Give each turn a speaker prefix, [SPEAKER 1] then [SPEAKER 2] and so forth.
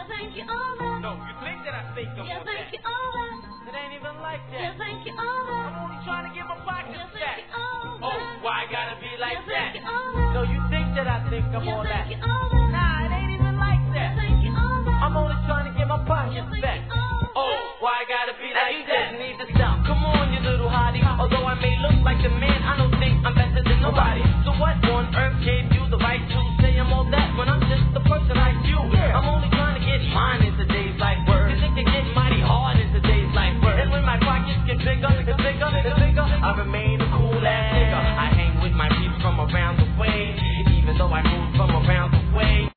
[SPEAKER 1] think you all that.
[SPEAKER 2] No, you think that I think I'm
[SPEAKER 1] You
[SPEAKER 2] all
[SPEAKER 1] think
[SPEAKER 2] that.
[SPEAKER 1] you all that.
[SPEAKER 2] It ain't even like
[SPEAKER 1] You
[SPEAKER 2] that.
[SPEAKER 1] think you all that.
[SPEAKER 2] I'm only trying to get my pockets
[SPEAKER 1] You think
[SPEAKER 2] stacked.
[SPEAKER 1] you all
[SPEAKER 2] Oh,
[SPEAKER 1] that.
[SPEAKER 2] why I gotta be like
[SPEAKER 1] You
[SPEAKER 2] that?
[SPEAKER 1] think you all that.
[SPEAKER 2] No, you think that I think I'm
[SPEAKER 1] You
[SPEAKER 2] all
[SPEAKER 1] think
[SPEAKER 2] that.
[SPEAKER 1] you all that.
[SPEAKER 2] Nah, it ain't even like
[SPEAKER 1] You
[SPEAKER 2] that.
[SPEAKER 1] think you all that.
[SPEAKER 2] I'm only trying to get my
[SPEAKER 1] You
[SPEAKER 2] pockets
[SPEAKER 1] think
[SPEAKER 2] back.
[SPEAKER 1] you all that.
[SPEAKER 2] Oh, why I gotta be like that? You need to stop. Come on, you little hottie. Although I may look like the man, I don't think I'm better than nobody. So what?